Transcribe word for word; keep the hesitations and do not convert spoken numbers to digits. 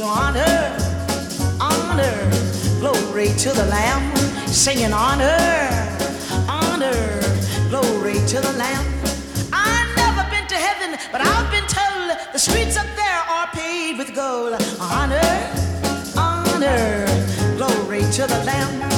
you honor, honor, glory to the Lamb, singing honor, honor, glory to the Lamb. I've never been to heaven, but I've been told the streets up there are paved with gold. Honor, honor, glory to the Lamb.